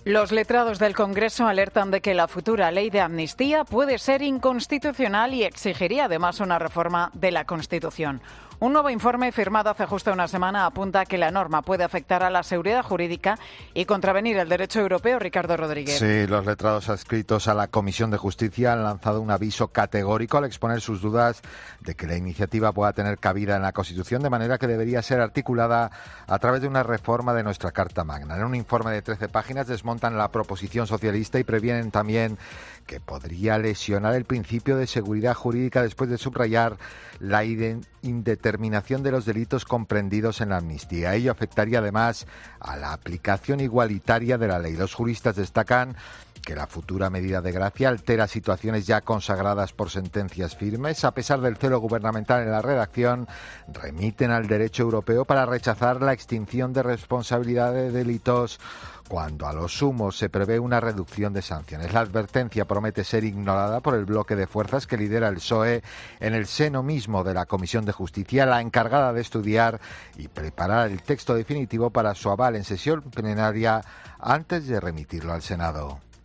Los letrados del Congreso alertan de que la futura ley de amnistía puede ser inconstitucional y exigiría además una reforma de la Constitución. Un nuevo informe firmado hace justo una semana apunta que la norma puede afectar a la seguridad jurídica y contravenir el derecho europeo. Ricardo Rodríguez. Sí, los letrados adscritos a la Comisión de Justicia han lanzado un aviso categórico al exponer sus dudas de que la iniciativa pueda tener cabida en la Constitución, de manera que debería ser articulada a través de una reforma de nuestra Carta Magna. En un informe de 13 páginas desmontan la proposición socialista y previenen también que podría lesionar el principio de seguridad jurídica después de subrayar la indeterminación de los delitos comprendidos en la amnistía. Ello afectaría además a la aplicación igualitaria de la ley. Los juristas destacan que la futura medida de gracia altera situaciones ya consagradas por sentencias firmes. A pesar del celo gubernamental en la redacción, remiten al derecho europeo para rechazar la extinción de responsabilidad de delitos cuando a lo sumo se prevé una reducción de sanciones. La advertencia promete ser ignorada por el bloque de fuerzas que lidera el PSOE en el seno mismo de la Comisión de Justicia, la encargada de estudiar y preparar el texto definitivo para su aval en sesión plenaria antes de remitirlo al Senado.